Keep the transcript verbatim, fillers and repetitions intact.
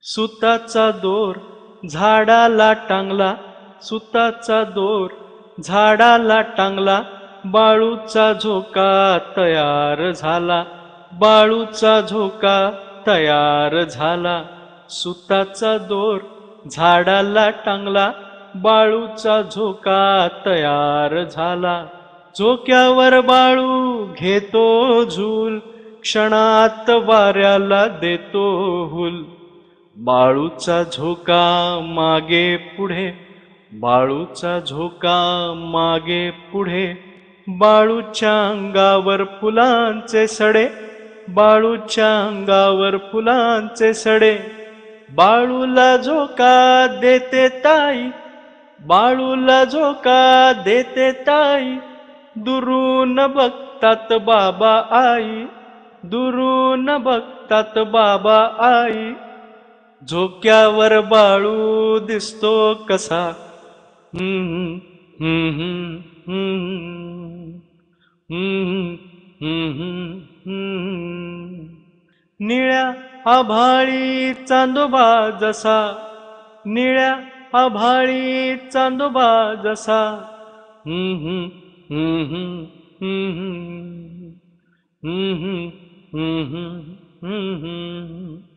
सुताचा दोर झाडाला टांगला, सुताचा दोर झाडाला टांगला, बाळूचा झोका तयार झाला, बाळूचा झोका तयार झाला. सुताचा दोर झाडाला टांगला, बाळूचा झोका तयार झाला. झोक्यावर बाळू घेतो झूल, क्षणात वाऱ्याला देतो हुल. बाळूचा झोका मागे पुढे, बाळूचा झोका मागे पुढे, बाळूच्या अंगावर फुलांचे सडे, बाळूच्या अंगावर फुलांचे सडे. बाळूला झोका देते ताई, बाळूला झोका देते ताई, दुरून बघतात बाबा आई, दुरून बघतात बाबा आई. झोक्यावर बाळू दिसतो कसा, हम्म हम्म हम्म हम्म हम्म हम्म. निळ्या आभाळी चांदोबा जसा, निळ्या आभाळी चांदोबा जसा, हम्म हम्म हम्म हम्म हम्म हम्म हम्म हम्म हम्म.